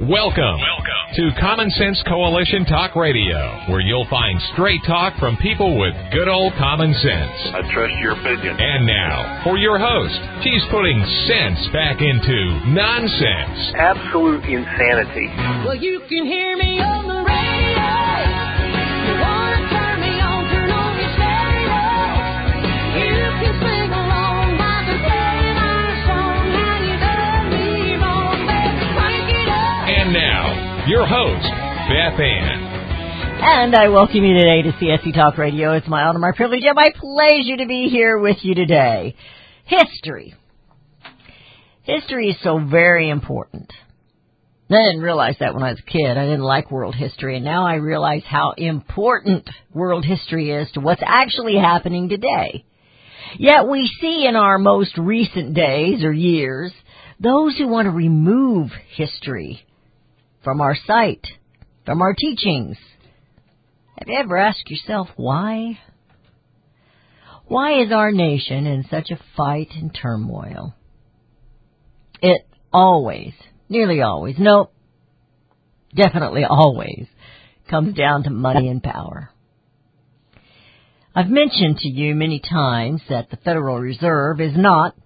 Welcome to Common Sense Coalition Talk Radio, where you'll find straight talk from people with good old common sense. I trust your opinion. And now, for your host, she's putting sense back into nonsense. Absolute insanity. Well, you can hear me on the radio. You want to turn me on, turn on your stereo. You can sing along while they're playing our song. How you done me wrong, baby, crank it up. And now, your host, Beth Ann. And I welcome you today to CSC Talk Radio. It's my honor, my privilege, and my pleasure to be here with you today. History. History is so very important. I didn't realize that when I was a kid. I didn't like world history, and now I realize how important world history is to what's actually happening today. Yet we see in our most recent days or years those who want to remove history from our sight, from our teachings. Have you ever asked yourself why? Why is our nation in such a fight and turmoil? It always, nearly always, no, definitely always, comes down to money and power. I've mentioned to you many times that the Federal Reserve has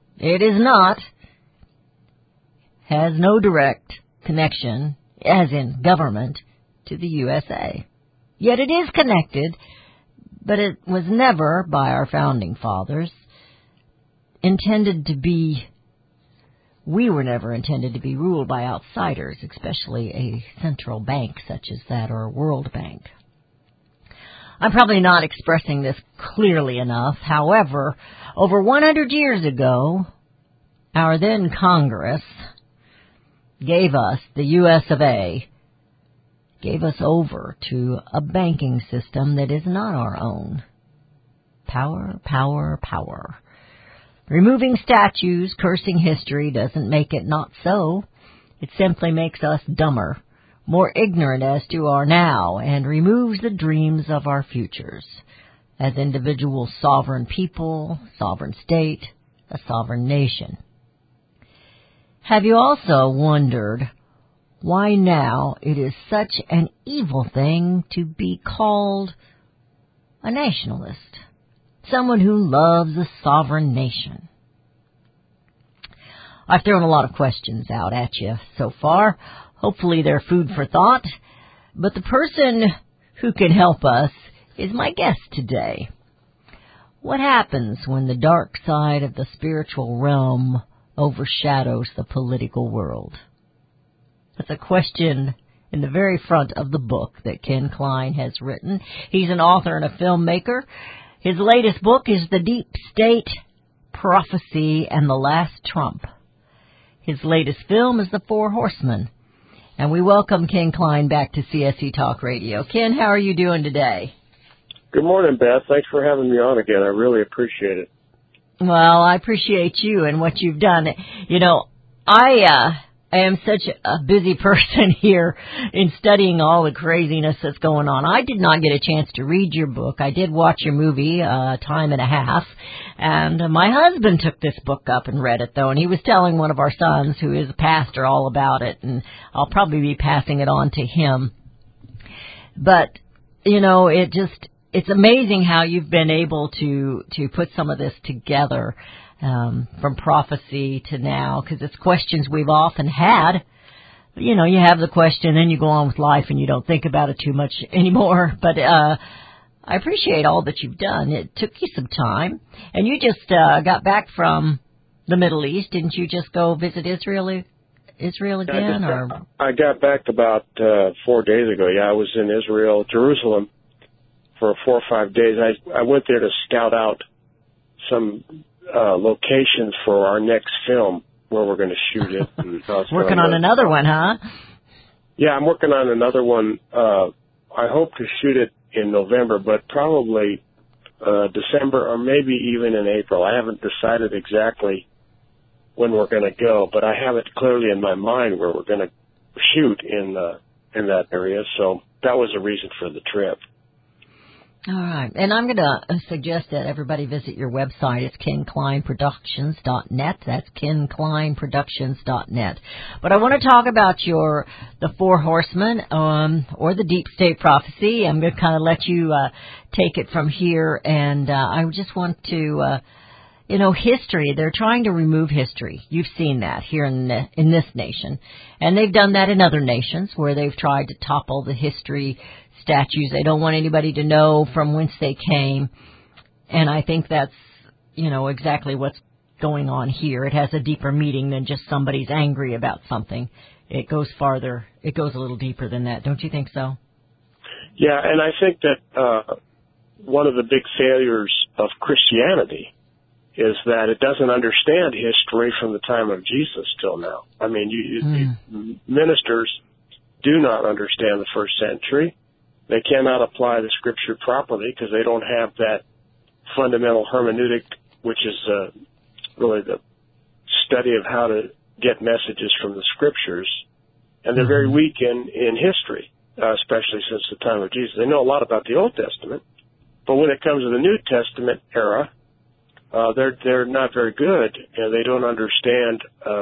no direct connection, as in government, to the USA. Yet it is connected, but it was never, by our founding fathers, we were never intended to be ruled by outsiders, especially a central bank such as that or a World Bank. I'm probably not expressing this clearly enough. However, over 100 years ago, our then Congress gave us, the US of A, gave us over to a banking system that is not our own. Power, power, power. Removing statues, cursing history doesn't make it not so. It simply makes us dumber, more ignorant as to our now, and removes the dreams of our futures as individual sovereign people, sovereign state, a sovereign nation. Have you also wondered why now it is such an evil thing to be called a nationalist? Someone who loves a sovereign nation. I've thrown a lot of questions out at you so far. Hopefully they're food for thought. But the person who can help us is my guest today. What happens when the dark side of the spiritual realm overshadows the political world? That's a question in the very front of the book that Ken Klein has written. He's an author and a filmmaker. His latest book is The Deep State, Prophecy, and the Last Trump. His latest film is The Four Horsemen. And we welcome Ken Klein back to CSC Talk Radio. Ken, how are you doing today? Good morning, Beth. Thanks for having me on again. I really appreciate it. Well, I appreciate you and what you've done. You know, I am such a busy person here in studying all the craziness that's going on. I did not get a chance to read your book. I did watch your movie, Time and a Half, and my husband took this book up and read it, though, and he was telling one of our sons, who is a pastor, all about it, and I'll probably be passing it on to him. But, you know, it's amazing how you've been able to put some of this together. From prophecy to now, because it's questions we've often had. You know, you have the question, then you go on with life and you don't think about it too much anymore. But I appreciate all that you've done. It took you some time. And you just got back from the Middle East. Didn't you just go visit Israel again? I got back about 4 days ago. Yeah, I was in Israel, Jerusalem, for 4 or 5 days. I went there to scout out some locations for our next film, where we're going to shoot it. And working on another one, huh? Yeah, I'm working on another one. I hope to shoot it in November, but probably December or maybe even in April. I haven't decided exactly when we're going to go, but I have it clearly in my mind where we're going to shoot in that area. So that was the reason for the trip. All right. And I'm going to suggest that everybody visit your website. It's KenKleinProductions.net. That's KenKleinProductions.net. But I want to talk about the Four Horsemen, or the Deep State Prophecy. I'm going to kind of let you take it from here. And I just want to, history. They're trying to remove history. You've seen that here in this nation. And they've done that in other nations where they've tried to topple the history statues. They don't want anybody to know from whence they came. And I think that's, exactly what's going on here. It has a deeper meaning than just somebody's angry about something. It goes farther. It goes a little deeper than that. Don't you think so? Yeah, and I think that one of the big failures of Christianity is that it doesn't understand history from the time of Jesus till now. I mean, ministers do not understand the first century. They cannot apply the Scripture properly because they don't have that fundamental hermeneutic, which is really the study of how to get messages from the Scriptures. And they're very weak in history, especially since the time of Jesus. They know a lot about the Old Testament, but when it comes to the New Testament era, they're not very good, and they don't understand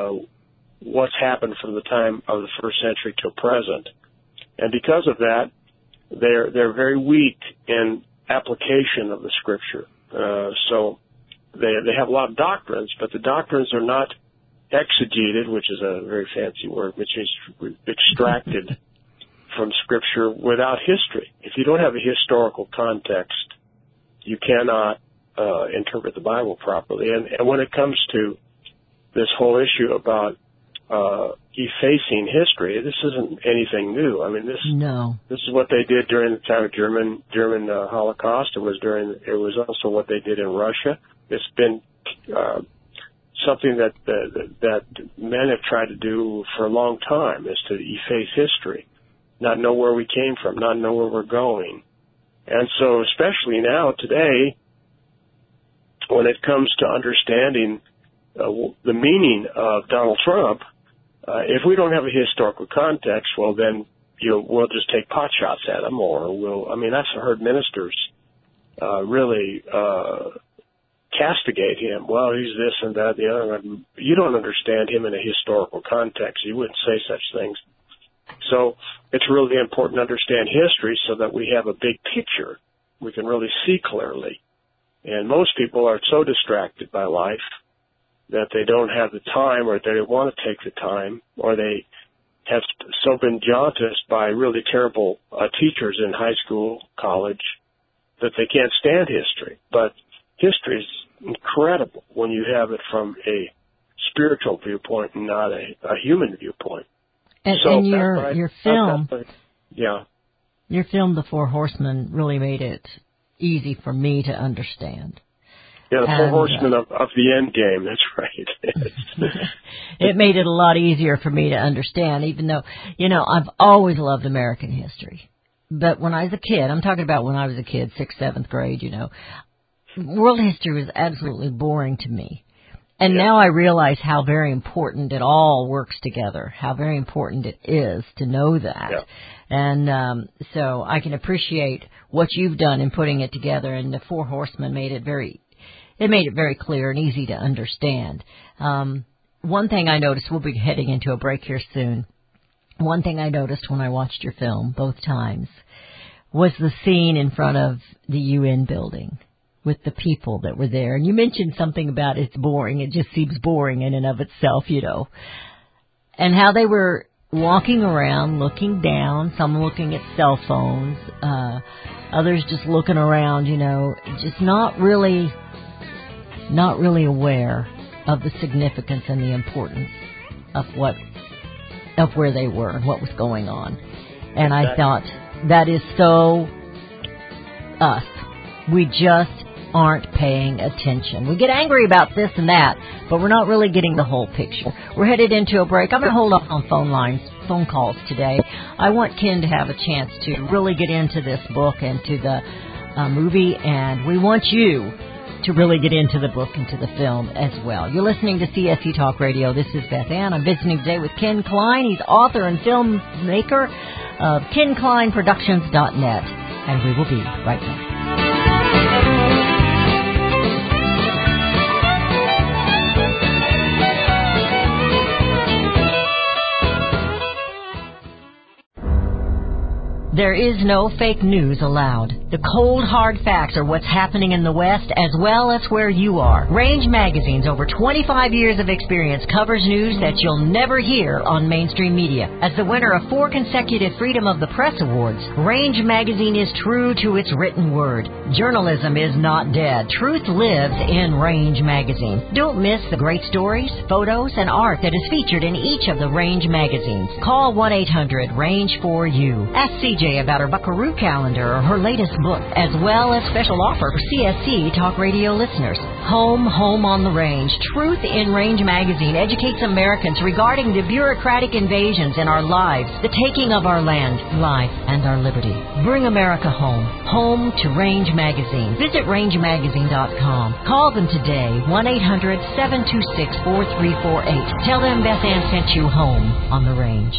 what's happened from the time of the first century till present. And because of that, they're very weak in application of the Scripture. So they have a lot of doctrines, but the doctrines are not exegeted, which is a very fancy word, which is extracted from Scripture without history. If you don't have a historical context, you cannot interpret the Bible properly. And when it comes to this whole issue about effacing history, this isn't anything new. I mean, this is what they did during the time of German Holocaust. It was also what they did in Russia. It's been something that men have tried to do for a long time, is to efface history, not know where we came from, not know where we're going. And so, especially now, today, when it comes to understanding the meaning of Donald Trump, if we don't have a historical context, well, then we'll just take pot shots at him, or I've heard ministers really castigate him. Well, he's this and that, the other. You don't understand him in a historical context. You wouldn't say such things. So it's really important to understand history so that we have a big picture. We can really see clearly. And most people are so distracted by life that they don't have the time, or they don't want to take the time, or they have so been jaundiced by really terrible teachers in high school, college, that they can't stand history. But history is incredible when you have it from a spiritual viewpoint and not a human viewpoint. And your film, your film, The Four Horsemen, really made it easy for me to understand. Yeah, the Four Horsemen of the End Game, that's right. It made it a lot easier for me to understand, even though, I've always loved American history. But when I was a kid, I'm talking about when I was a kid, 6th, 7th grade, world history was absolutely boring to me. And now I realize how very important it all works together, how very important it is to know that. Yeah. And so I can appreciate what you've done in putting it together, and the Four Horsemen made it very clear and easy to understand. One thing I noticed, we'll be heading into a break here soon. One thing I noticed when I watched your film both times was the scene in front of the UN building with the people that were there. And you mentioned something about it's boring. It just seems boring in and of itself, And how they were walking around, looking down, some looking at cell phones, others just looking around, just not really aware of the significance and the importance of where they were and what was going on. And I thought, that is so us. We just aren't paying attention. We get angry about this and that, but we're not really getting the whole picture. We're headed into a break. I'm going to hold off on phone calls today. I want Ken to have a chance to really get into this book and to the movie, and we want you to really get into the book and to the film as well. You're listening to CSC Talk Radio. This is Beth Ann. I'm visiting today with Ken Klein. He's author and filmmaker of KenKleinProductions.net, and we will be right back. There is no fake news allowed. The cold, hard facts are what's happening in the West as well as where you are. Range Magazine's over 25 years of experience covers news that you'll never hear on mainstream media. As the winner of 4 consecutive Freedom of the Press Awards, Range Magazine is true to its written word. Journalism is not dead. Truth lives in Range Magazine. Don't miss the great stories, photos, and art that is featured in each of the Range magazines. Call 1-800-RANGE-4U. Ask CJ about her Buckaroo calendar or her latest book, as well as special offer for CSC Talk Radio listeners. Home on the Range. Truth in Range Magazine educates Americans regarding the bureaucratic invasions in our lives, the taking of our land, life, and our liberty. Bring America home. Home to Range Magazine. Visit rangemagazine.com. Call them today, 1-800-726-4348. Tell them Beth Ann sent you home on the Range.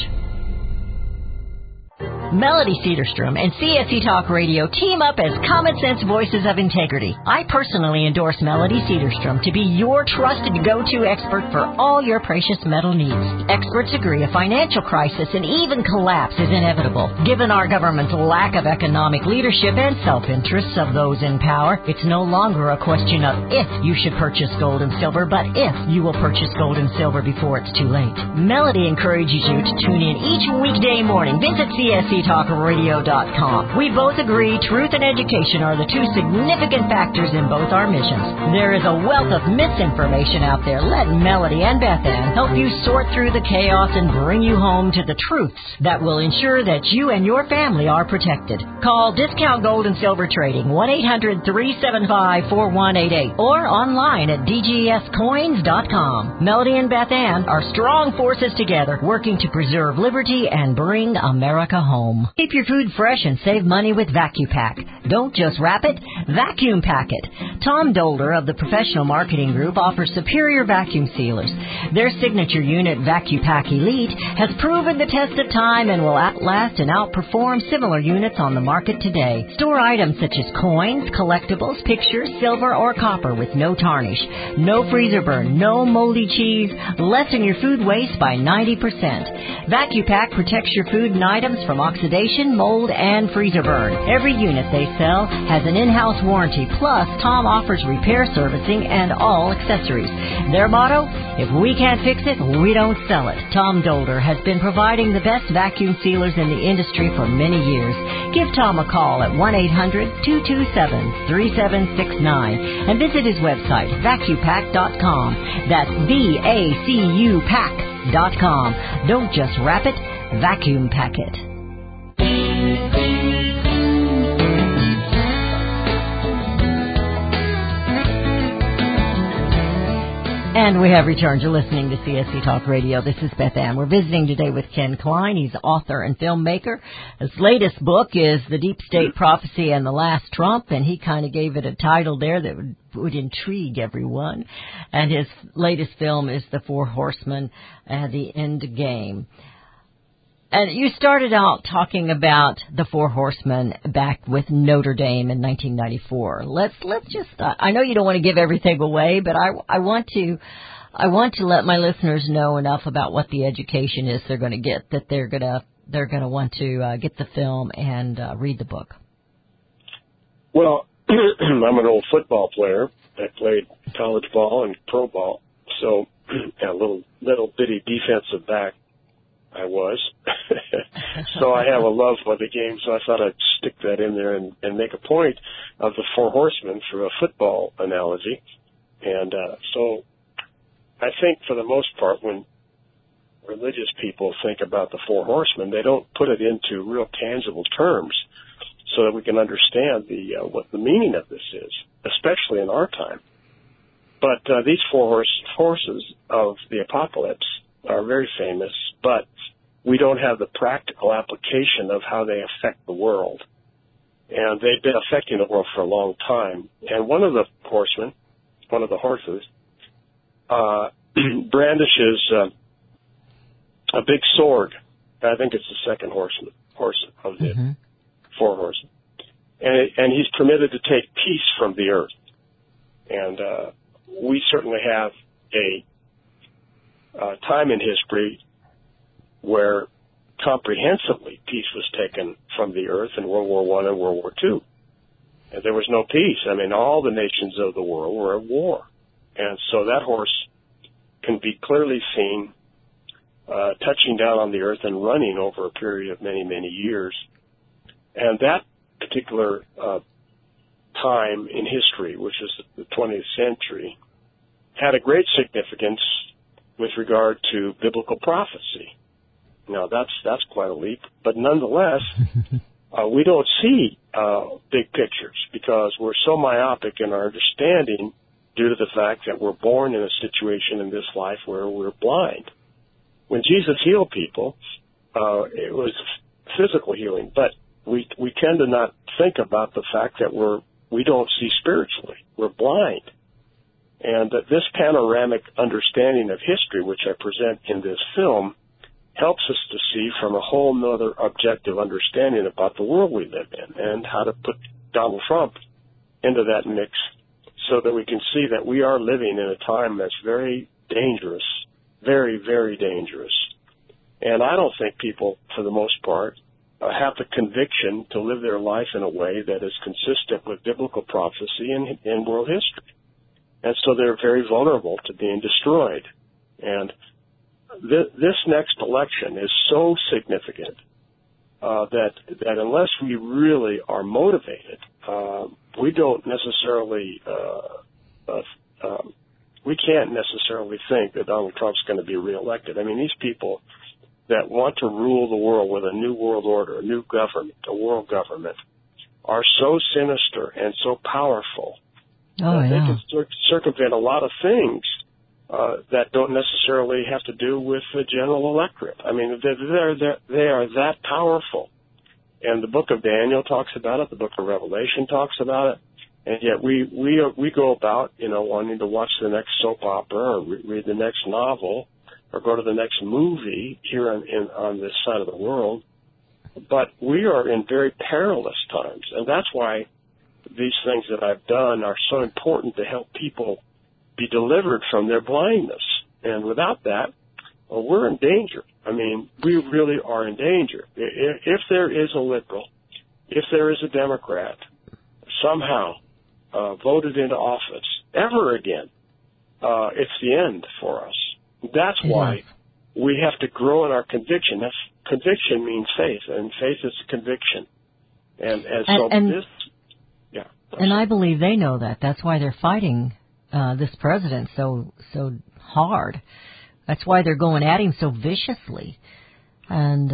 Melody Cedarstrom and CSC Talk Radio team up as Common Sense Voices of Integrity. I personally endorse Melody Cedarstrom to be your trusted go-to expert for all your precious metal needs. Experts agree a financial crisis and even collapse is inevitable. Given our government's lack of economic leadership and self-interests of those in power, it's no longer a question of if you should purchase gold and silver, but if you will purchase gold and silver before it's too late. Melody encourages you to tune in each weekday morning. Visit CSCTalkRadio.com. We both agree truth and education are the two significant factors in both our missions. There is a wealth of misinformation out there. Let Melody and Beth Ann help you sort through the chaos and bring you home to the truths that will ensure that you and your family are protected. Call Discount Gold and Silver Trading, 1-800-375-4188, or online at DGScoins.com. Melody and Beth Ann are strong forces together, working to preserve liberty and bring America home. Keep your food fresh and save money with VacuPack. Don't just wrap it, vacuum pack it. Tom Dolder of the Professional Marketing Group offers superior vacuum sealers. Their signature unit, VacuPack Elite, has proven the test of time and will outlast and outperform similar units on the market today. Store items such as coins, collectibles, pictures, silver, or copper with no tarnish, no freezer burn, no moldy cheese. Lessen your food waste by 90%. VacuPack protects your food and items from oxidation, mold, and freezer burn. Every unit they sell has an in-house warranty, plus Tom offers repair servicing and all accessories. Their motto, if we can't fix it, we don't sell it. Tom Dolder has been providing the best vacuum sealers in the industry for many years. Give Tom a call at 1-800-227-3769 and visit his website, vacupack.com. That's VACUpack.com. Don't just wrap it, vacuum pack it. And we have returned. You're listening to CSC Talk Radio. This is Beth Ann. We're visiting today with Ken Klein. He's author and filmmaker. His latest book is The Deep State Prophecy and the Last Trump, and he kind of gave it a title there that would intrigue everyone. And his latest film is The Four Horsemen, The End Game. And you started out talking about the Four Horsemen back with Notre Dame in 1994. Let's just, I know you don't want to give everything away, but I want to let my listeners know enough about what the education is they're going to get that they're going to want to get the film and read the book. Well, I'm an old football player. I played college ball and pro ball, so a little bitty defensive back I was. So I have a love for the game, so I thought I'd stick that in there and make a point of the Four Horsemen through a football analogy. And so I think for the most part when religious people think about the Four Horsemen, they don't put it into real tangible terms so that we can understand what the meaning of this is, especially in our time. But these four horses of the apocalypse are very famous, but we don't have the practical application of how they affect the world. And they've been affecting the world for a long time. And one of the horsemen, one of the horses, brandishes a big sword. I think it's the second horse of the four horsemen. And he's permitted to take peace from the earth. And we certainly have a time in history where comprehensively peace was taken from the earth in World War I and World War II. And there was no peace. I mean, all the nations of the world were at war. And so that horse can be clearly seen touching down on the earth and running over a period of many, many years. And that particular time in history, which is the 20th century, had a great significance with regard to biblical prophecy. Now, that's quite a leap, but nonetheless, we don't see big pictures because we're so myopic in our understanding due to the fact that we're born in a situation in this life where we're blind. When Jesus healed people, it was physical healing, but we tend to not think about the fact that we don't see spiritually. We're blind. And that this panoramic understanding of history, which I present in this film, helps us to see from a whole nother objective understanding about the world we live in and how to put Donald Trump into that mix so that we can see that we are living in a time that's very dangerous, very, very dangerous. And I don't think people, for the most part, have the conviction to live their life in a way that is consistent with biblical prophecy in world history. And so they're very vulnerable to being destroyed. And this next election is so significant that unless we really are motivated, we don't necessarily we can't necessarily think that Donald Trump's going to be reelected. I mean, these people that want to rule the world with a new world order, a new government, a world government, are so sinister and so powerful that they can circumvent a lot of things that don't necessarily have to do with the general electorate. I mean, they are that powerful. And the book of Daniel talks about it. The book of Revelation talks about it. And yet we go about, wanting to watch the next soap opera or read the next novel or go to the next movie here on this side of the world. But we are in very perilous times. And that's why these things that I've done are so important to help people be delivered from their blindness. And without that, we're in danger. I mean, we really are in danger. If there is a liberal, if there is a Democrat, somehow voted into office ever again, it's the end for us. That's why we have to grow in our conviction. Conviction means faith, and faith is conviction. And I believe they know that. That's why they're fighting this president so hard. That's why they're going at him so viciously. And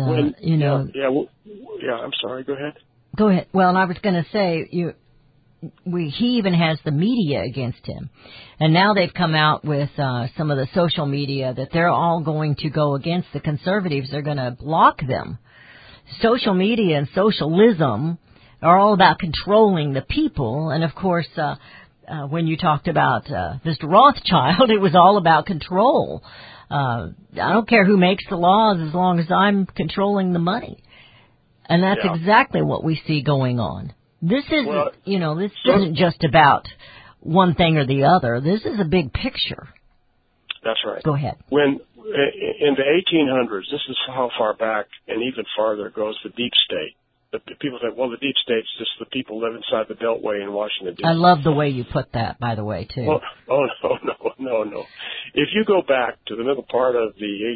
I'm sorry. Go ahead. Go ahead. Well, and I was going to say he even has the media against him, and now they've come out with some of the social media that they're all going to go against the conservatives. They're going to block them. Social media and socialism are all about controlling the people, and of course, when you talked about Mr. Rothschild, it was all about control. I don't care who makes the laws as long as I'm controlling the money. And that's exactly what we see going on. This isn't, this isn't just about one thing or the other. This is a big picture. That's right. Go ahead. When in the 1800s, this is how far back and even farther goes the deep state. The people say, well, the deep state's just the people live inside the Beltway in Washington, D.C. I love the way you put that, by the way, too. No. If you go back to the middle part of the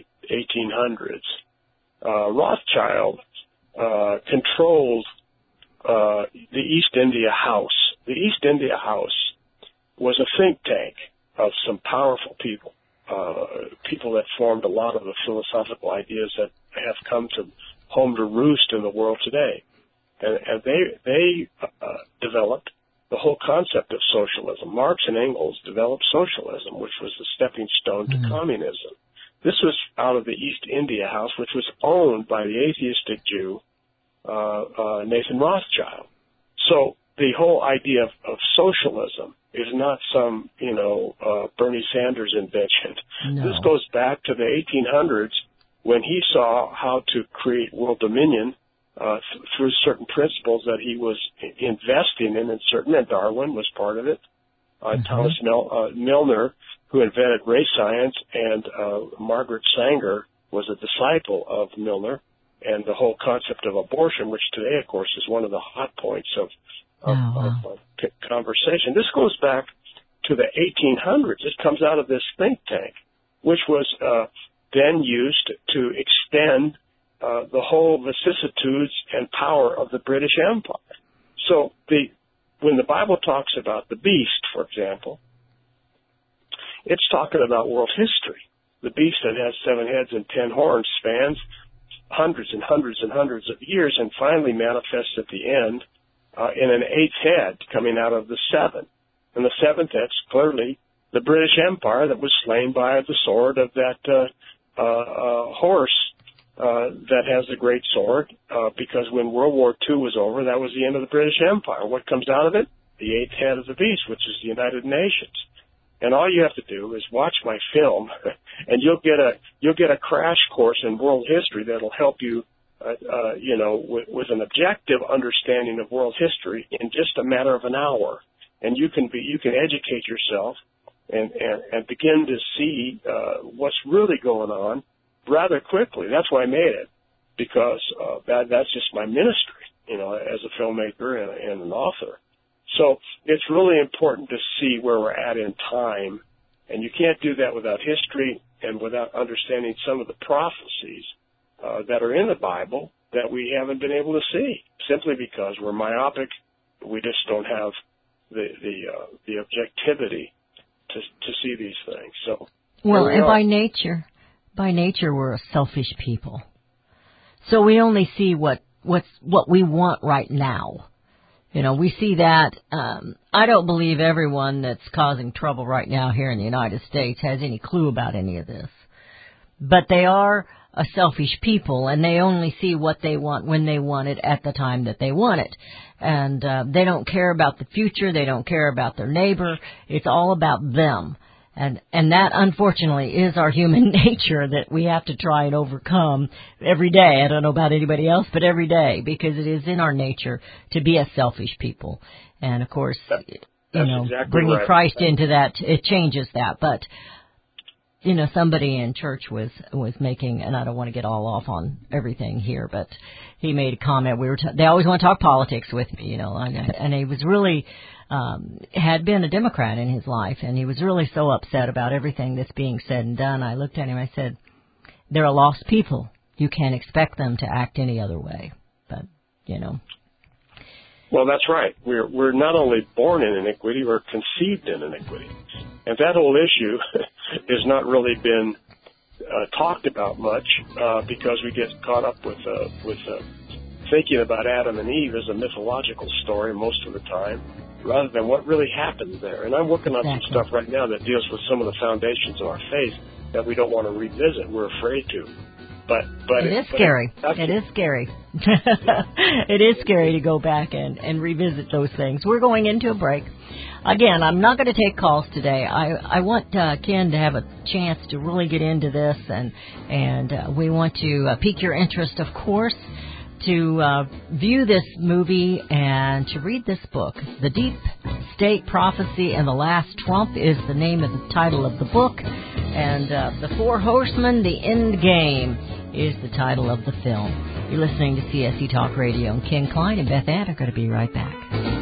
1800s, Rothschild controlled the East India House. The East India House was a think tank of some powerful people, people that formed a lot of the philosophical ideas that have come to home to roost in the world today. And they developed the whole concept of socialism. Marx and Engels developed socialism, which was the stepping stone to communism. This was out of the East India House, which was owned by the atheistic Jew, Nathan Rothschild. So the whole idea of socialism is not some, Bernie Sanders invention. No. This goes back to the 1800s when he saw how to create world dominion through certain principles that he was investing in certain, and Darwin was part of it. Thomas Milner, who invented race science, and Margaret Sanger was a disciple of Milner, and the whole concept of abortion, which today, of course, is one of the hot points of conversation. This goes back to the 1800s. It comes out of this think tank, which was then used to extend the whole vicissitudes and power of the British Empire. So when the Bible talks about the beast, for example, it's talking about world history. The beast that has 7 heads and 10 horns spans hundreds and hundreds and hundreds of years and finally manifests at the end in an 8th head coming out of the 7. And the 7th head's clearly the British Empire that was slain by the sword of that horse that has the great sword, because when World War II was over, that was the end of the British Empire. What comes out of it? The 8th head of the beast, which is the United Nations. And all you have to do is watch my film, and you'll get a crash course in world history that'll help you, with an objective understanding of world history in just a matter of an hour. And you can educate yourself and begin to see what's really going on rather quickly. That's why I made it, because that's just my ministry, as a filmmaker and an author. So it's really important to see where we're at in time, and you can't do that without history and without understanding some of the prophecies that are in the Bible that we haven't been able to see, simply because we're myopic. We just don't have the objectivity to see these things. So and by nature we're a selfish people. So we only see what we want right now. We see that. I don't believe everyone that's causing trouble right now here in the United States has any clue about any of this. But they are a selfish people, and they only see what they want when they want it at the time that they want it. And they don't care about the future. They don't care about their neighbor. It's all about them. And that, unfortunately, is our human nature that we have to try and overcome every day. I don't know about anybody else, but every day, because it is in our nature to be a selfish people. And, of course, exactly bringing right. Christ into that, it changes that. But, somebody in church was making, and I don't want to get all off on everything here, but he made a comment. They always want to talk politics with me, and he was really... had been a Democrat in his life, and he was really so upset about everything that's being said and done. I looked at him, I said, they're a lost people. You can't expect them to act any other way. But, Well, that's right. We're not only born in iniquity, we're conceived in iniquity. And that whole issue has not really been talked about much because we get caught up with thinking about Adam and Eve as a mythological story most of the time, rather than what really happened there. And I'm working on some stuff right now that deals with some of the foundations of our faith that we don't want to revisit. We're afraid to. But it is scary. It is scary. It is scary to go back and revisit those things. We're going into a break. Again, I'm not going to take calls today. I want Ken to have a chance to really get into this, and we want to pique your interest, of course, to view this movie and to read this book. The Deep State Prophecy and the Last Trump is the name of the title of the book. And The Four Horsemen, The End Game is the title of the film. You're listening to CSC Talk Radio, and Ken Klein and Beth Ann are going to be right back.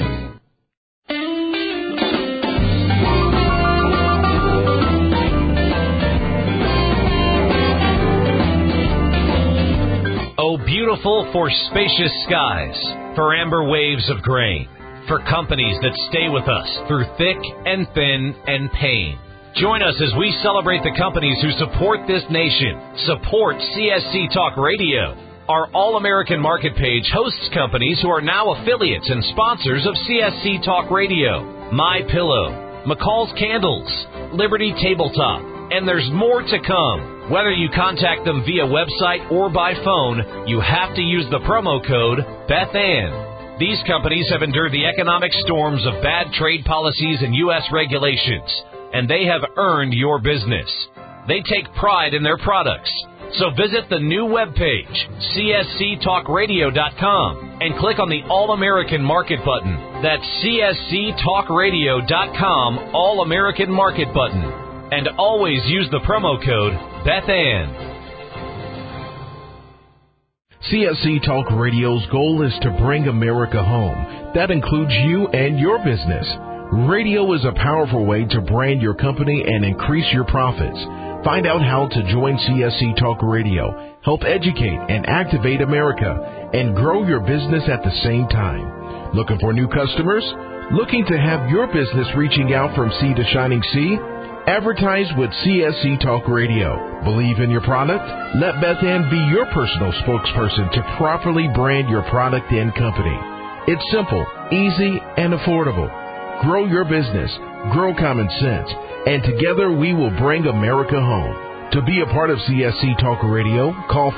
Oh, beautiful for spacious skies, for amber waves of grain, for companies that stay with us through thick and thin and pain. Join us as we celebrate the companies who support this nation. Support CSC Talk Radio. Our All-American Market page hosts companies who are now affiliates and sponsors of CSC Talk Radio. My Pillow, McCall's Candles, Liberty Tabletop, and there's more to come. Whether you contact them via website or by phone, you have to use the promo code BethAnn. These companies have endured the economic storms of bad trade policies and U.S. regulations, and they have earned your business. They take pride in their products. So visit the new webpage, csctalkradio.com, and click on the All-American Market button. That's csctalkradio.com, All-American Market button. And always use the promo code BethAnn. CSC Talk Radio's goal is to bring America home. That includes you and your business. Radio is a powerful way to brand your company and increase your profits. Find out how to join CSC Talk Radio, help educate and activate America, and grow your business at the same time. Looking for new customers? Looking to have your business reaching out from sea to shining sea? Advertise with CSC Talk Radio. Believe in your product? Let Beth Ann be your personal spokesperson to properly brand your product and company. It's simple, easy, and affordable. Grow your business, grow common sense, and together we will bring America home. To be a part of CSC Talk Radio, call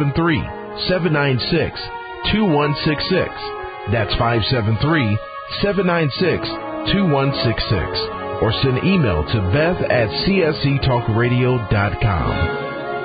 573-796-2166. That's 573-796-2166. Or send email to beth@csctalkradio.com.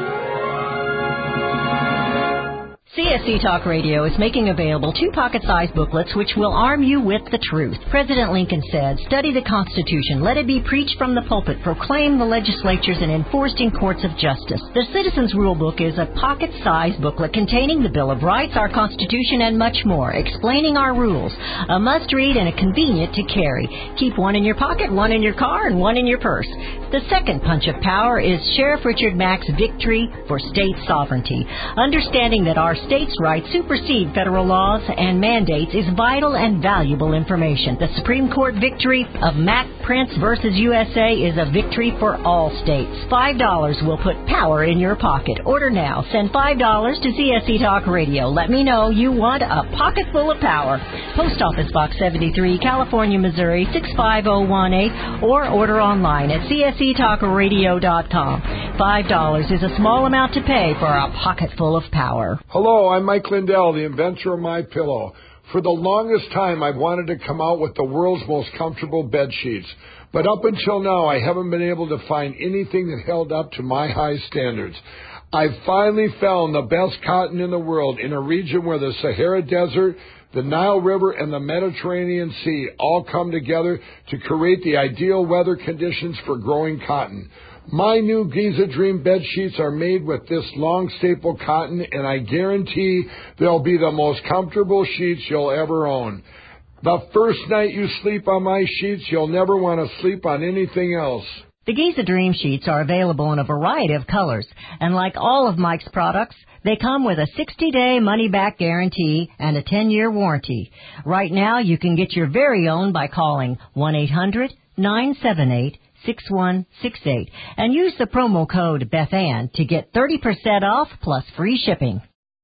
CSC Talk Radio is making available 2 pocket-sized booklets which will arm you with the truth. President Lincoln said, "Study the Constitution. Let it be preached from the pulpit, proclaimed the legislatures, and enforced in courts of justice." The Citizens Rule Book is a pocket-sized booklet containing the Bill of Rights, our Constitution, and much more, explaining our rules. A must-read and a convenient to carry. Keep one in your pocket, one in your car, and one in your purse. The second punch of power is Sheriff Richard Mack's Victory for State Sovereignty. Understanding that our states' rights supersede federal laws and mandates is vital and valuable information. The Supreme Court victory of Mack Prince versus USA is a victory for all states. $5 will put power in your pocket. Order now. Send $5 to CSC Talk Radio. Let me know you want a pocket full of power. Post Office Box 73, California, Missouri 65018, or order online at csctalkradio.com. $5 is a small amount to pay for a pocket full of power. Hello, I'm Mike Lindell, the inventor of MyPillow. For the longest time, I've wanted to come out with the world's most comfortable bed sheets. But up until now, I haven't been able to find anything that held up to my high standards. I've finally found the best cotton in the world in a region where the Sahara Desert, the Nile River, and the Mediterranean Sea all come together to create the ideal weather conditions for growing cotton. My new Giza Dream bed sheets are made with this long staple cotton, and I guarantee they'll be the most comfortable sheets you'll ever own. The first night you sleep on my sheets, you'll never want to sleep on anything else. The Giza Dream Sheets are available in a variety of colors, and like all of Mike's products, they come with a 60-day money-back guarantee and a 10-year warranty. Right now, you can get your very own by calling 1-800-978-6168 and use the promo code BethAnn to get 30% off plus free shipping.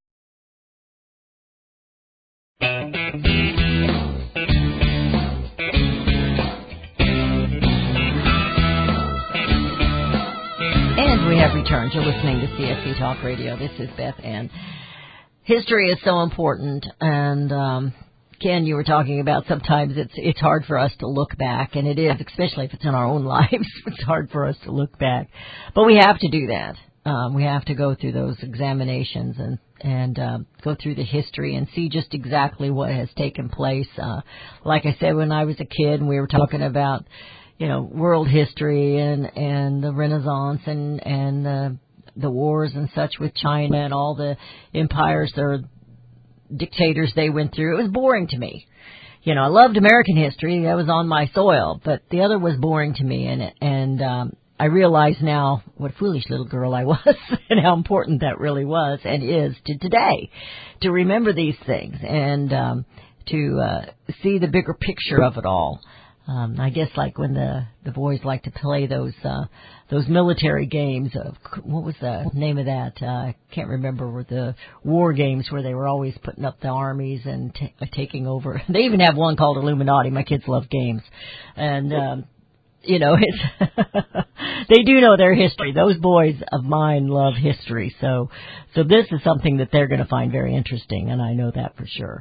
And we have returned. You're listening to CSC Talk Radio. This is Beth Ann. History is so important, and Ken, you were talking about sometimes it's hard for us to look back, and it is, especially if it's in our own lives. It's hard for us to look back, but we have to do that. We have to go through those examinations and go through the history and see just exactly what has taken place. Like I said, when I was a kid, and we were talking about, world history and the Renaissance and the wars and such with China and all the empires or dictators they went through. It was boring to me. I loved American history. That was on my soil, but the other was boring to me. And I realize now what a foolish little girl I was and how important that really was and is to today, to remember these things and to see the bigger picture of it all. I guess like when the boys like to play those military games of, what was the name of that? I can't remember, the war games where they were always putting up the armies and taking over. They even have one called Illuminati. My kids love games. And, it's they do know their history. Those boys of mine love history. So this is something that they're going to find very interesting, and I know that for sure.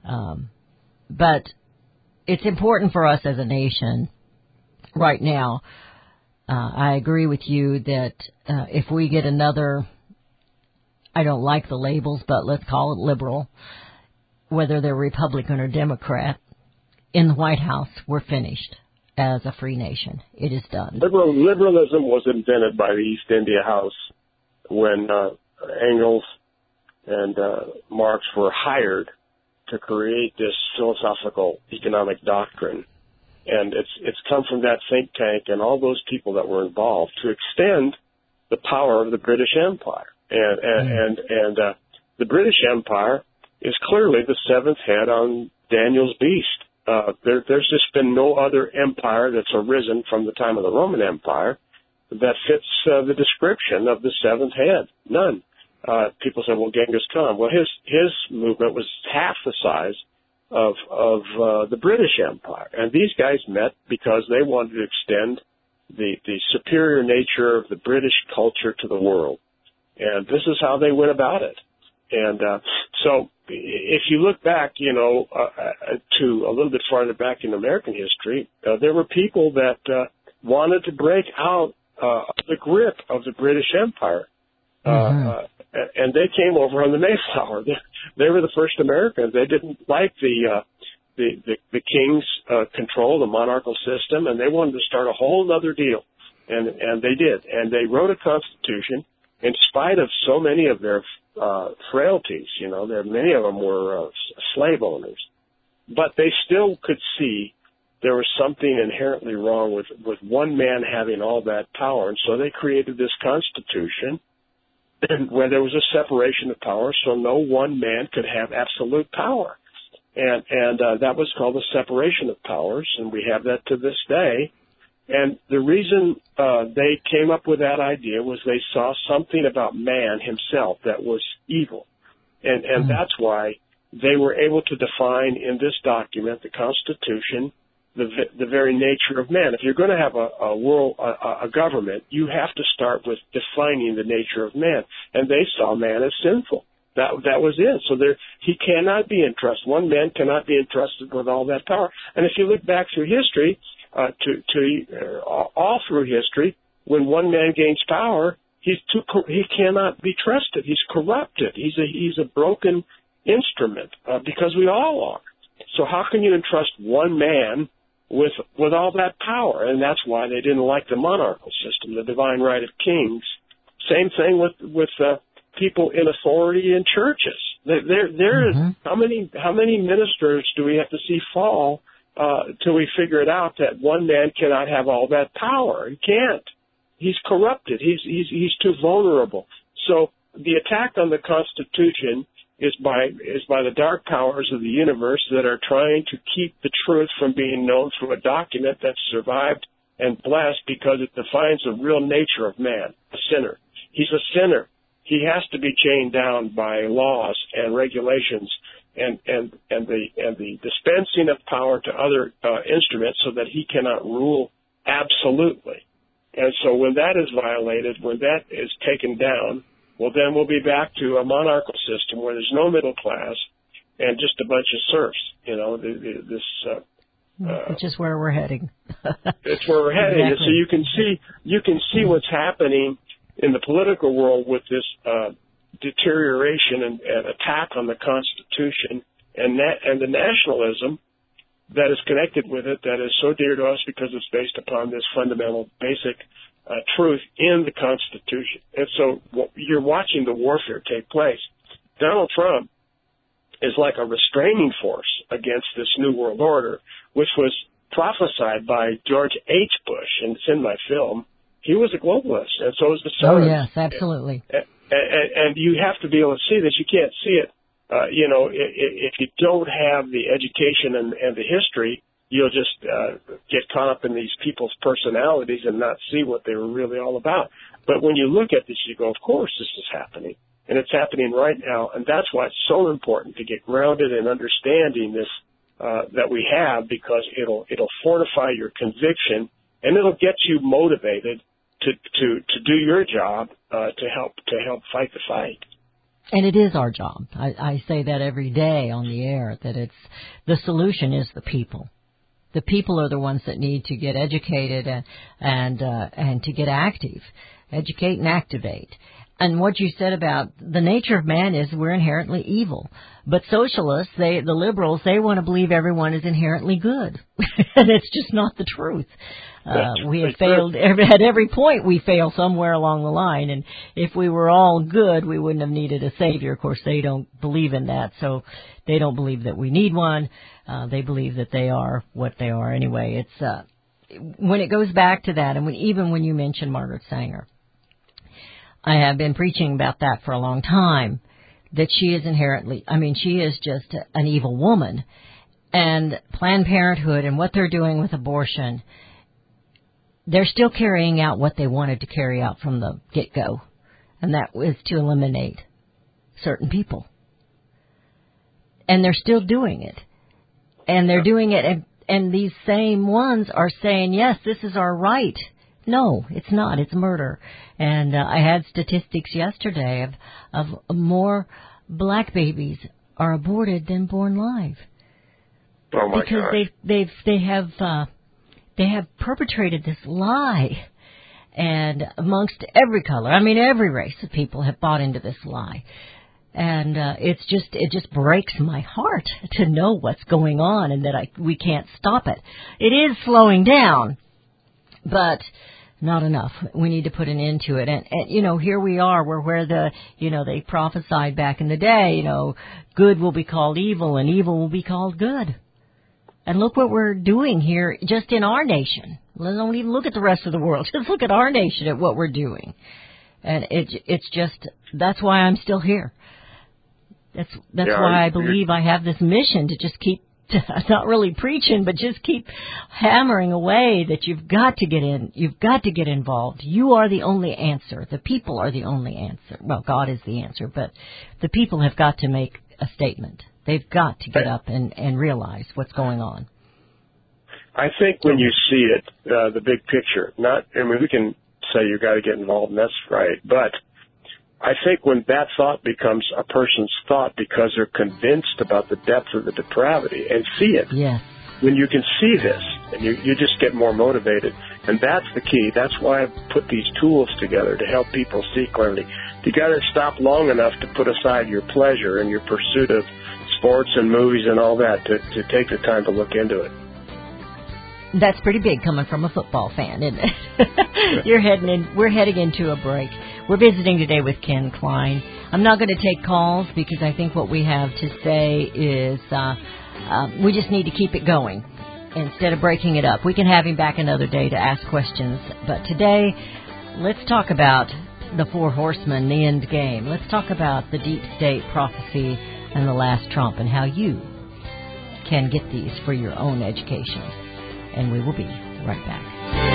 But it's important for us as a nation right now. I agree with you that if we get another, I don't like the labels, but let's call it liberal, whether they're Republican or Democrat, in the White House, we're finished as a free nation. It is done. Liberalism was invented by the East India House when Engels and Marx were hired to create this philosophical economic doctrine. And it's come from that think tank and all those people that were involved to extend the power of the British Empire. And the British Empire is clearly the seventh head on Daniel's beast. There's just been no other empire that's arisen from the time of the Roman Empire that fits the description of the seventh head. None. People say, well, Genghis Khan. Well, his movement was half the size of the British Empire. And these guys met because they wanted to extend the superior nature of the British culture to the world. And this is how they went about it. And so if you look back, to a little bit farther back in American history, there were people that wanted to break out the grip of the British Empire. And they came over on the Mayflower. They were the first Americans. They didn't like the king's control, the monarchical system, and they wanted to start a whole other deal. And they did. And they wrote a constitution in spite of so many of their frailties. Many of them were slave owners. But they still could see there was something inherently wrong with one man having all that power. And so they created this constitution where there was a separation of power, so no one man could have absolute power. And that was called the separation of powers, and we have that to this day. And the reason they came up with that idea was they saw something about man himself that was evil. And that's why they were able to define in this document, the Constitution, the very nature of man. If you're going to have a government, you have to start with defining the nature of man. And they saw man as sinful. That was it. So he cannot be entrusted. One man cannot be entrusted with all that power. And if you look back through history, all through history, when one man gains power, he cannot be trusted. He's corrupted. He's a broken instrument because we all are. So how can you entrust one man with all that power? And that's why they didn't like the monarchical system, the divine right of kings. Same thing with people in authority in churches. There is how many ministers do we have to see fall till we figure it out that one man cannot have all that power? He can't. He's corrupted. He's too vulnerable. So the attack on the Constitution is by the dark powers of the universe that are trying to keep the truth from being known through a document that's survived and blessed because it defines the real nature of man, a sinner. He's a sinner. He has to be chained down by laws and regulations and the dispensing of power to other instruments so that he cannot rule absolutely. And so when that is violated, when that is taken down, well, then we'll be back to a monarchical system where there's no middle class and just a bunch of serfs. Which is where we're heading. It's where we're heading. Exactly. So you can see what's happening in the political world with this deterioration and attack on the Constitution and the nationalism that is connected with it, that is so dear to us because it's based upon this fundamental, basic truth in the Constitution. And so you're watching the warfare take place. Donald Trump is like a restraining force against this New World Order, which was prophesied by George H. Bush, and it's in my film. He was a globalist, and so was the Sun. Oh, yes, absolutely. And you have to be able to see this. You can't see it. If you don't have the education and the history, you'll just get caught up in these people's personalities and not see what they were really all about. But when you look at this, you go, of course this is happening. And it's happening right now. And that's why it's so important to get grounded in understanding this that we have, because it'll fortify your conviction and it'll get you motivated to do your job to help fight the fight. And it is our job. I say that every day on the air, that the solution is the people. The people are the ones that need to get educated and to get active. Educate and activate. And what you said about the nature of man is we're inherently evil. But socialists, the liberals, they want to believe everyone is inherently good. And it's just not the truth. We have failed at every point. We fail somewhere along the line, and if we were all good, we wouldn't have needed a savior. Of course, they don't believe in that, so they don't believe that we need one. They believe that they are what they are anyway. It's when it goes back to that, and even when you mention Margaret Sanger, I have been preaching about that for a long time, that she is inherently, she is just an evil woman. And Planned Parenthood and what they're doing with abortion, they're still carrying out what they wanted to carry out from the get-go, and that was to eliminate certain people. And they're still doing it. And they're doing it, and these same ones are saying, yes, this is our right. No, it's not. It's murder. And I had statistics yesterday of more black babies are aborted than born live. Oh my because God. they have perpetrated this lie, and amongst every color, every race of people have bought into this lie. And it just breaks my heart to know what's going on and that we can't stop it. It is slowing down, but not enough. We need to put an end to it. And here we are. We're where they prophesied back in the day, good will be called evil and evil will be called good. And look what we're doing here just in our nation. Don't even look at the rest of the world. Just look at our nation, at what we're doing. And it's just, that's why I'm still here. That's why I believe I have this mission to just keep, not really preaching, but just keep hammering away that you've got to get in. You've got to get involved. You are the only answer. The people are the only answer. Well, God is the answer, but the people have got to make a statement. They've got to get up and realize what's going on. I think when you see it, the big picture, we can say you got to get involved, and that's right, but I think when that thought becomes a person's thought because they're convinced about the depth of the depravity and see it, yes. When you can see this, and you just get more motivated, and that's the key. That's why I put these tools together to help people see clearly. You got to stop long enough to put aside your pleasure and your pursuit of sports and movies and all that to take the time to look into it. That's pretty big coming from a football fan, isn't it? We're heading into a break. We're visiting today with Ken Klein. I'm not going to take calls because I think what we have to say is we just need to keep it going instead of breaking it up. We can have him back another day to ask questions. But today, let's talk about the Four Horsemen, the end game. Let's talk about the deep state prophecy and the last trump and how you can get these for your own education. And we will be right back.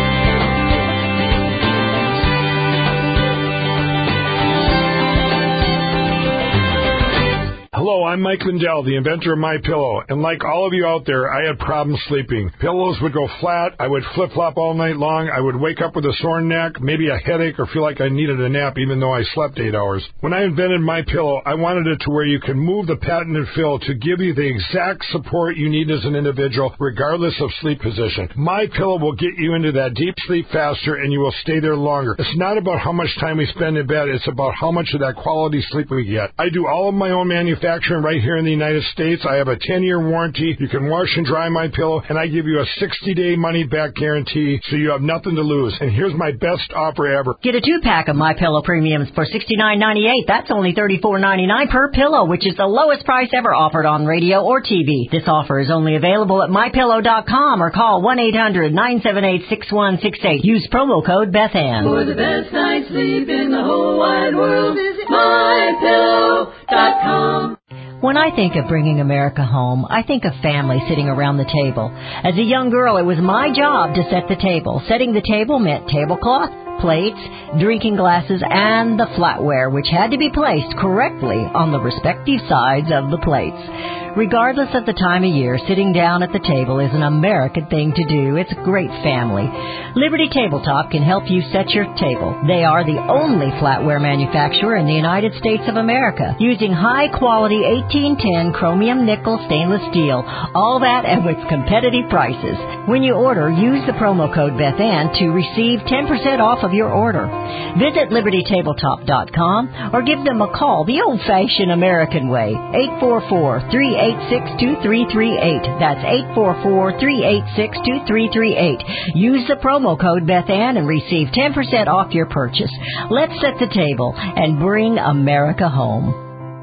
Hello, I'm Mike Lindell, the inventor of MyPillow, and like all of you out there, I had problems sleeping. Pillows would go flat, I would flip-flop all night long, I would wake up with a sore neck, maybe a headache, or feel like I needed a nap even though I slept 8 hours. When I invented MyPillow, I wanted it to where you can move the patented fill to give you the exact support you need as an individual, regardless of sleep position. MyPillow will get you into that deep sleep faster, and you will stay there longer. It's not about how much time we spend in bed, it's about how much of that quality sleep we get. I do all of my own manufacturing right here in the United States. I have a 10-year warranty. You can wash and dry MyPillow, and I give you a 60-day money-back guarantee, so you have nothing to lose. And here's my best offer ever. Get a 2-pack of MyPillow Premiums for $69.98. That's only $34.99 per pillow, which is the lowest price ever offered on radio or TV. This offer is only available at MyPillow.com or call 1-800-978-6168. Use promo code BethAnn. For the best night's sleep in the whole wide world, visit MyPillow.com. When I think of bringing America home, I think of family sitting around the table. As a young girl, it was my job to set the table. Setting the table meant tablecloth, plates, drinking glasses, and the flatware, which had to be placed correctly on the respective sides of the plates. Regardless of the time of year, sitting down at the table is an American thing to do. It's great family. Liberty Tabletop can help you set your table. They are the only flatware manufacturer in the United States of America, using high-quality 1810 chromium nickel stainless steel, all that and with competitive prices. When you order, use the promo code BethAnn to receive 10% off of your order. Visit LibertyTabletop.com or give them a call the old-fashioned American way, 844-38 844-386-2338. That's 844-386-2338. Use the promo code Beth Ann and receive 10% off your purchase. Let's set the table and bring America home.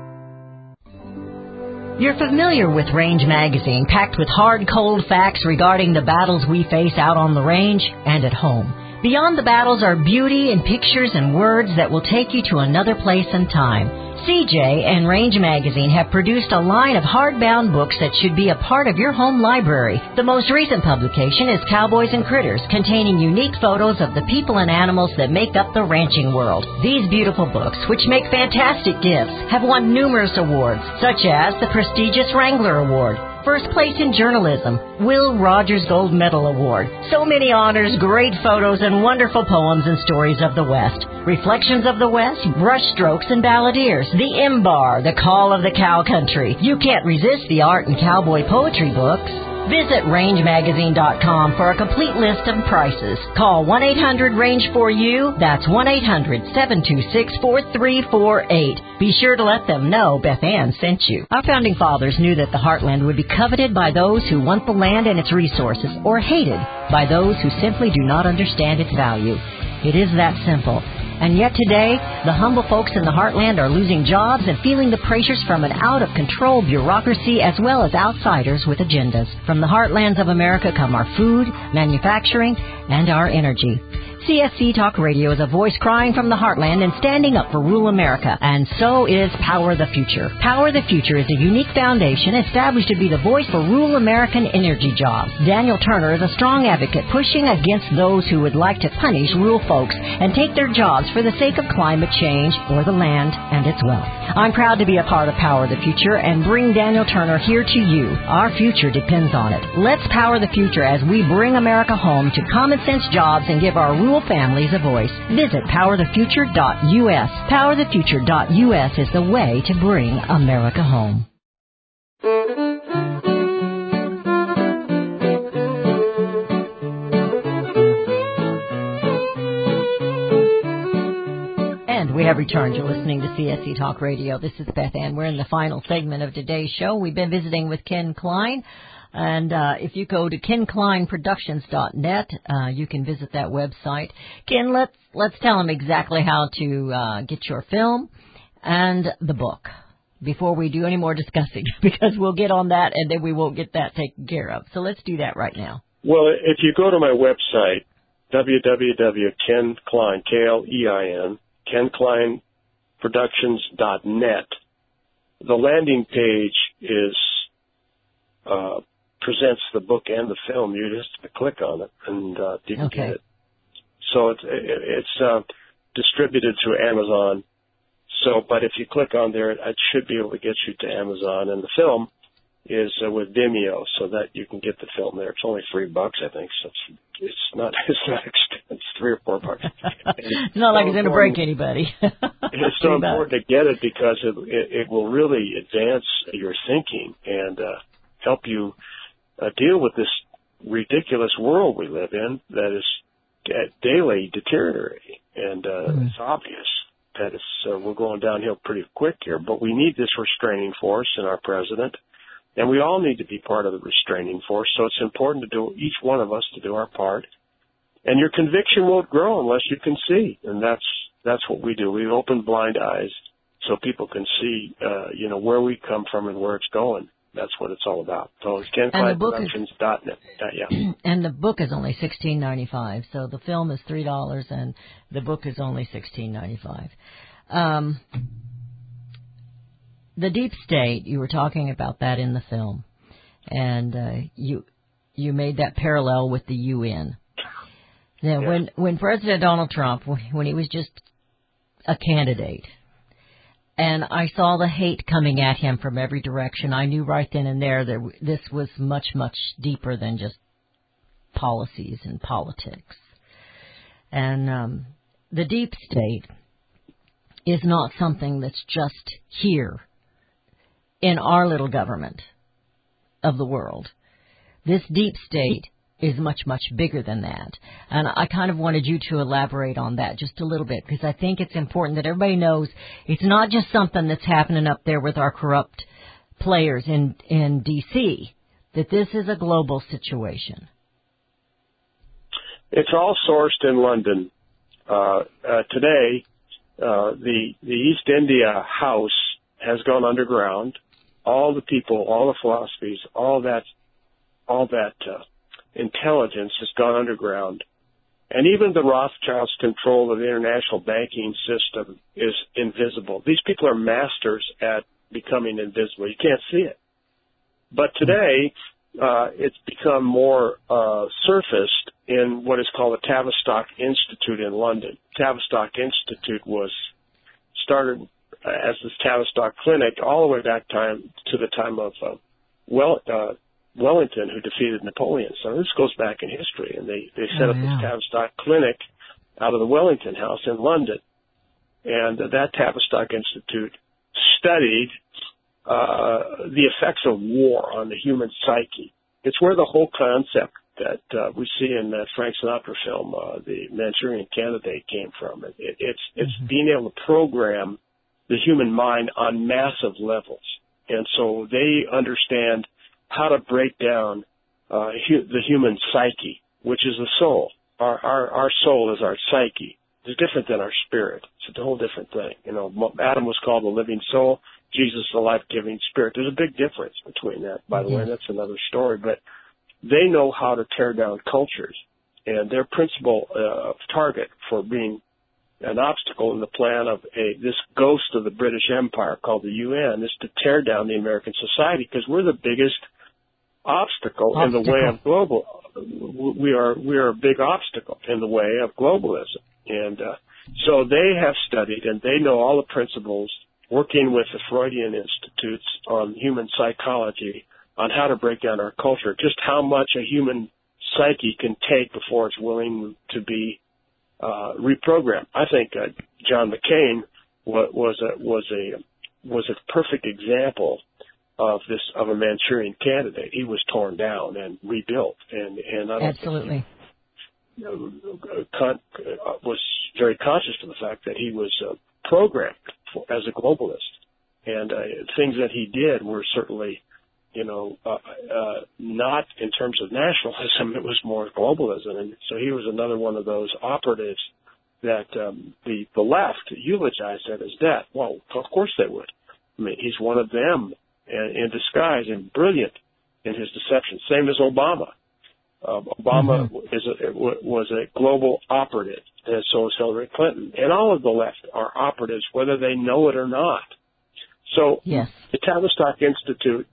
You're familiar with Range Magazine, packed with hard, cold facts regarding the battles we face out on the range and at home. Beyond the battles are beauty and pictures and words that will take you to another place and time. CJ and Range Magazine have produced a line of hardbound books that should be a part of your home library. The most recent publication is Cowboys and Critters, containing unique photos of the people and animals that make up the ranching world. These beautiful books, which make fantastic gifts, have won numerous awards, such as the prestigious Wrangler Award, First Place in Journalism, Will Rogers Gold Medal Award. So many honors, great photos, and wonderful poems and stories of the West. Reflections of the West, Brushstrokes and Balladeers, The M-Bar, The Call of the Cow Country. You can't resist the art and cowboy poetry books. Visit rangemagazine.com for a complete list of prices. Call 1-800-RANGE-4U. That's 1-800-726-4348. Be sure to let them know Beth Ann sent you. Our founding fathers knew that the heartland would be coveted by those who want the land and its resources, or hated by those who simply do not understand its value. It is that simple. And yet today, the humble folks in the heartland are losing jobs and feeling the pressures from an out-of-control bureaucracy as well as outsiders with agendas. From the heartlands of America come our food, manufacturing, and our energy. CSC Talk Radio is a voice crying from the heartland and standing up for rural America, and so is Power the Future. Power the Future is a unique foundation established to be the voice for rural American energy jobs. Daniel Turner is a strong advocate pushing against those who would like to punish rural folks and take their jobs for the sake of climate change or the land and its wealth. I'm proud to be a part of Power the Future and bring Daniel Turner here to you. Our future depends on it. Let's power the future as we bring America home to common sense jobs and give our rural families a voice. Visit powerthefuture.us. Powerthefuture.us is the way to bring America home. And we have returned. You're listening to CSC Talk Radio. This is Beth Ann. We're in the final segment of today's show. We've been visiting with Ken Klein. And if you go to kenkleinproductions.net, you can visit that website. Ken, let's tell them exactly how to get your film and the book before we do any more discussing, because we'll get on that and then we won't get that taken care of. So let's do that right now. Well, if you go to my website, www.kenklein, K-L-E-I-N, kenkleinproductions.net, the landing page is presents the book and the film. You just click on it and you can get it. So it's distributed through Amazon. So, but if you click on there, it should be able to get you to Amazon. And the film is with Vimeo, so that you can get the film there. It's only $3, I think. So it's not expensive. It's $3 or $4. It's not like it's going to break anybody. It's so important to get it because it will really advance your thinking and help you deal with this ridiculous world we live in that is daily deteriorating. And it's obvious that we're going downhill pretty quick here. But we need this restraining force in our president, and we all need to be part of the restraining force. So it's important to each one of us to do our part. And your conviction won't grow unless you can see, and that's what we do. We open blind eyes so people can see, where we come from and where it's going. That's what it's all about. So it's kenkleinproductions.net. And the book is only $16.95. So the film is $3 and the book is only $16.95. The deep state, you were talking about that in the film, and you made that parallel with the UN. Now, when President Donald Trump, when he was just a candidate, and I saw the hate coming at him from every direction, I knew right then and there that this was much, much deeper than just policies and politics. And the deep state is not something that's just here in our little government of the world. This deep state is much, much bigger than that. And I kind of wanted you to elaborate on that just a little bit, because I think it's important that everybody knows it's not just something that's happening up there with our corrupt players in D.C. that this is a global situation? It's all sourced in London. Today, the East India House has gone underground. All the people, all the philosophies, all that intelligence has gone underground. And even the Rothschilds' control of the international banking system is invisible. These people are masters at becoming invisible. You can't see it. But today, it's become more surfaced in what is called the Tavistock Institute in London. Tavistock Institute was started as this Tavistock Clinic all the way back to the time of Wellington, who defeated Napoleon. So this goes back in history, and they set up this Tavistock Clinic out of the Wellington House in London. And that Tavistock Institute studied the effects of war on the human psyche. It's where the whole concept that we see in that Frank Sinatra film, The Manchurian Candidate, came from. It's being able to program the human mind on massive levels. And so they understand how to break down the human psyche, which is the soul. Our soul is our psyche. It's different than our spirit. It's a whole different thing. You know, Adam was called a living soul. Jesus, the life-giving spirit. There's a big difference between that, by the way. That's another story. But they know how to tear down cultures. And their principal target for being an obstacle in the plan of this ghost of the British Empire called the UN is to tear down the American society, because we're the biggest obstacle in the way of global. We are a big obstacle in the way of globalism. And so they have studied, and they know all the principles, working with the Freudian Institutes on human psychology, on how to break down our culture, just how much a human psyche can take before it's willing to be reprogrammed. I think John McCain was a perfect example of a Manchurian Candidate. He was torn down and rebuilt, and I don't Absolutely. was very conscious of the fact that he was programmed as a globalist, and things that he did were certainly, not in terms of nationalism. It was more globalism, and so he was another one of those operatives that the left eulogized at his death. Well, of course they would. I mean, he's one of them, in disguise, and brilliant in his deception. Same as Obama. Obama was a global operative, and so is Hillary Clinton. And all of the left are operatives, whether they know it or not. So the Tavistock Institute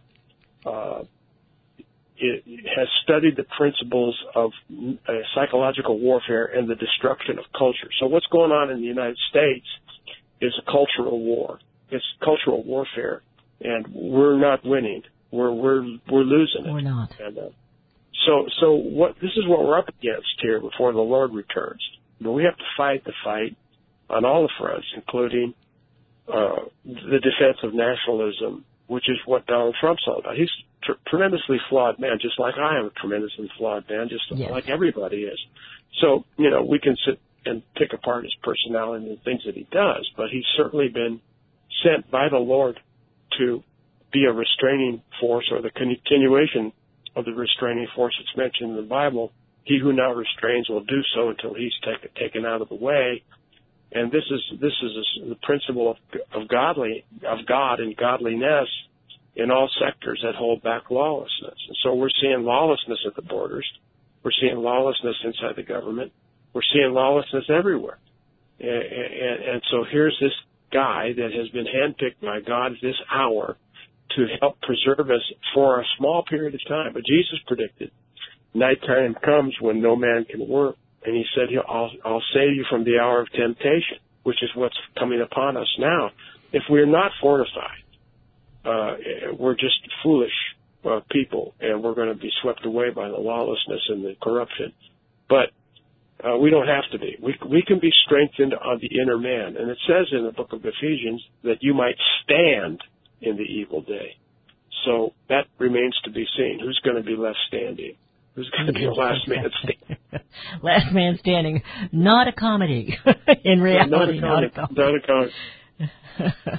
it has studied the principles of psychological warfare and the destruction of culture. So what's going on in the United States is a cultural war. It's cultural warfare, and we're not winning. We're losing it. We're not. And, So this is what we're up against here before the Lord returns. But we have to fight the fight on all the fronts, including the defense of nationalism, which is what Donald Trump's all about. He's a tremendously flawed man, just like I am a tremendously flawed man, just like everybody is. So, we can sit and pick apart his personality and the things that he does, but he's certainly been sent by the Lord to be a restraining force, or the continuation of the restraining force that's mentioned in the Bible. He who now restrains will do so until he's taken out of the way. And this is the principle of God and godliness in all sectors that hold back lawlessness. And so we're seeing lawlessness at the borders. We're seeing lawlessness inside the government. We're seeing lawlessness everywhere. And so here's this guy that has been handpicked by God this hour to help preserve us for a small period of time. But Jesus predicted, nighttime comes when no man can work. And he said, I'll save you from the hour of temptation, which is what's coming upon us now. If we're not fortified, we're just foolish people, and we're going to be swept away by the lawlessness and the corruption. But we don't have to be. We can be strengthened on the inner man. And it says in the book of Ephesians that you might stand in the evil day. So that remains to be seen. Who's going to be left standing? Who's going to be the last man standing? Last man standing. Not a comedy. In reality, not a comedy.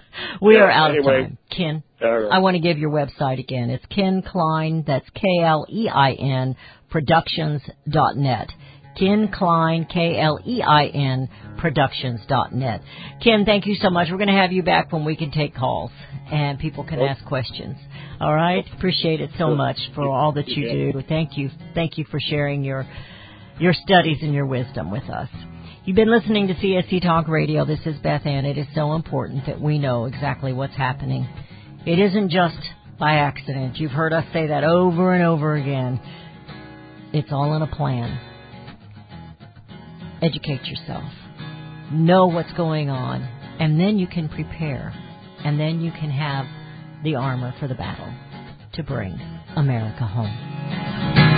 We Yeah, are out anyway. of time. Ken, All right. I want to give your website again. It's Ken Klein, that's Klein, productions.net. Ken Klein, Klein, productions.net. Ken, thank you so much. We're going to have you back when we can take calls and people can ask questions. All right? Appreciate it so much for all that you do. Thank you. Thank you for sharing your studies and your wisdom with us. You've been listening to CSC Talk Radio. This is Beth Ann. It is so important that we know exactly what's happening. It isn't just by accident. You've heard us say that over and over again. It's all in a plan. Educate yourself. Know what's going on. And then you can prepare. And then you can have the armor for the battle to bring America home.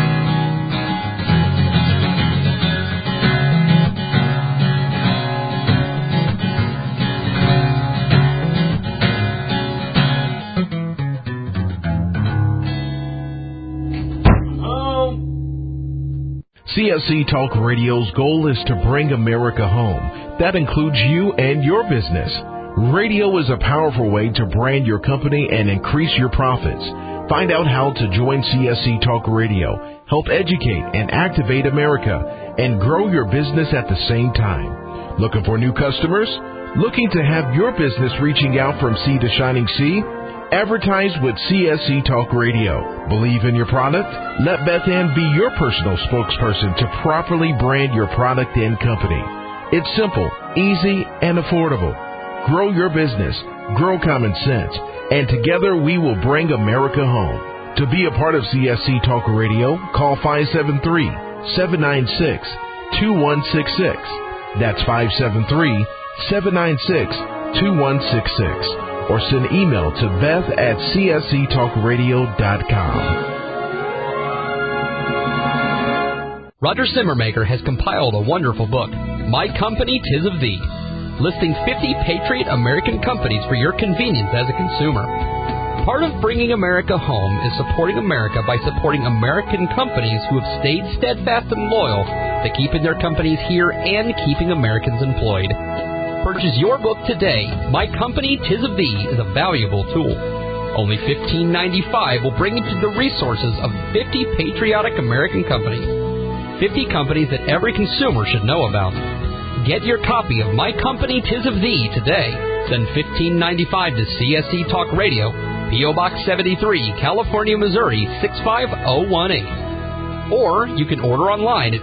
CSC Talk Radio's goal is to bring America home. That includes you and your business. Radio is a powerful way to brand your company and increase your profits. Find out how to join CSC Talk Radio, help educate and activate America, and grow your business at the same time. Looking for new customers? Looking to have your business reaching out from sea to shining sea? Advertise with CSC Talk Radio. Believe in your product? Let Beth Ann be your personal spokesperson to properly brand your product and company. It's simple, easy, and affordable. Grow your business, grow common sense, and together we will bring America home. To be a part of CSC Talk Radio, call 573-796-2166. That's 573-796-2166. Or send email to beth@csctalkradio.com. Roger Simmermaker has compiled a wonderful book, My Company, 'Tis of Thee, listing 50 patriot American companies for your convenience as a consumer. Part of bringing America home is supporting America by supporting American companies who have stayed steadfast and loyal to keeping their companies here and keeping Americans employed. Purchase your book today. My Company, 'Tis of Thee is a valuable tool. Only $15.95 will bring you to the resources of 50 patriotic American companies. 50 companies that every consumer should know about. Get your copy of My Company, 'Tis of Thee today. Send $15.95 to CSC Talk Radio, P.O. Box 73, California, Missouri, 65018. Or you can order online at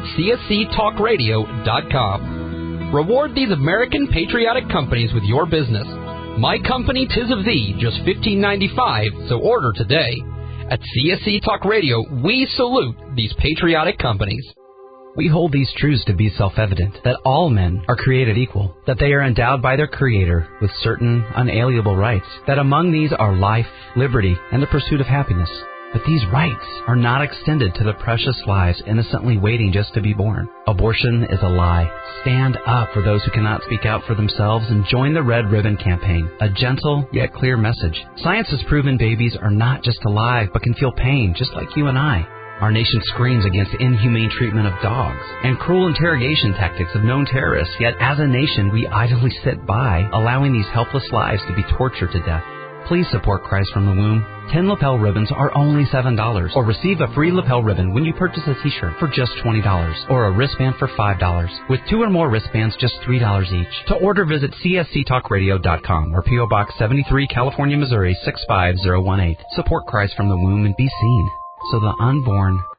csctalkradio.com. Reward these American patriotic companies with your business. My Company, 'Tis of Thee, just $15.95, so order today. At CSC Talk Radio, we salute these patriotic companies. We hold these truths to be self-evident, that all men are created equal, that they are endowed by their Creator with certain unalienable rights, that among these are life, liberty, and the pursuit of happiness. But these rights are not extended to the precious lives innocently waiting just to be born. Abortion is a lie. Stand up for those who cannot speak out for themselves and join the Red Ribbon Campaign, a gentle yet clear message. Science has proven babies are not just alive but can feel pain just like you and I. Our nation screams against inhumane treatment of dogs and cruel interrogation tactics of known terrorists, yet as a nation we idly sit by, allowing these helpless lives to be tortured to death. Please support Christ from the Womb. 10 lapel ribbons are only $7, or receive a free lapel ribbon when you purchase a t-shirt for just $20, or a wristband for $5. With 2 or more wristbands, just $3 each. To order, visit csctalkradio.com or P.O. Box 73, California, Missouri, 65018. Support Christ from the Womb and be seen, so the unborn